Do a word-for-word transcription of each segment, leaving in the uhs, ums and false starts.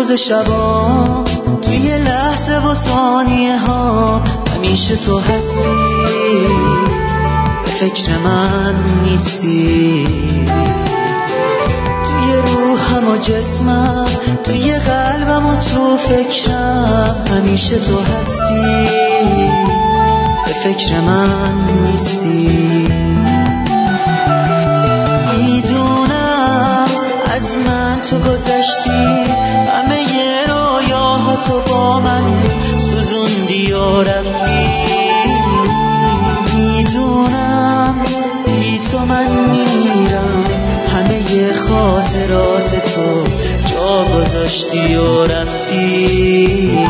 روز شبا توی لحظه و ثانیه ها همیشه تو هستی، به فکر من نیستی. توی روحم و جسمم، توی قلبم و تو فکرم همیشه تو هستی، به فکر من نیستی. میدونم از من تو گذشتی، همه ی رویاها تو با من سوزوندی و رفتی. میدونم بی تو من میرم، همه ی خاطرات تو جا گذاشتی و رفتی.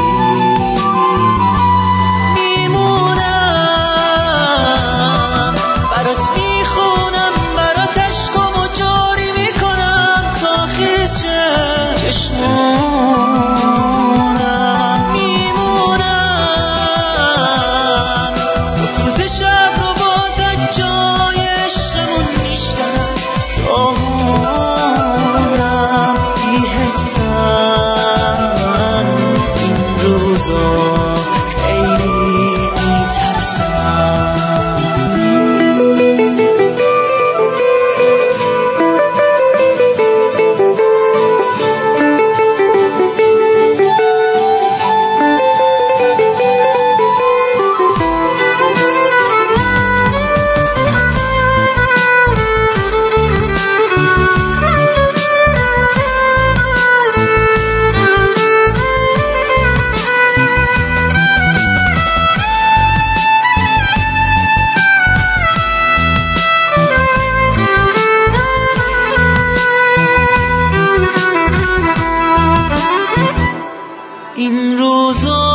میمونم برات میخونم، برات عشقامو جاری میکنم تا خیز شه چشمونم. میمونم سکوت شب رو باز از جای عشقمون میشکنم تا هونم بی حسم. این روزا خیلی میترسم. این روزا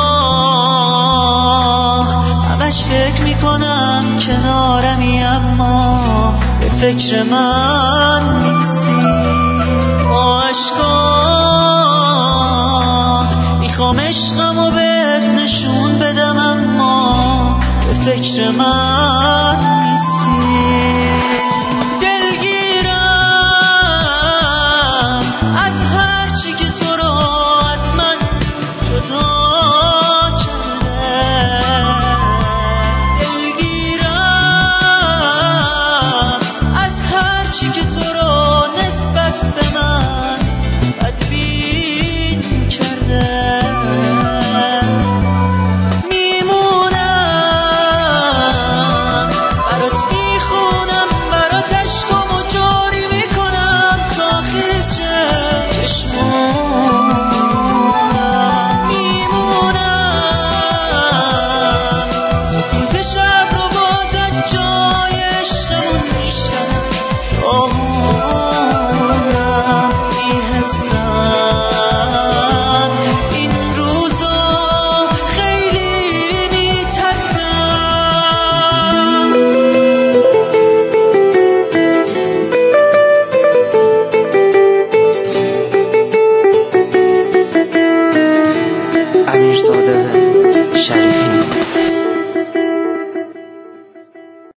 همش فکر میکنم کنارمی، اما به فکر من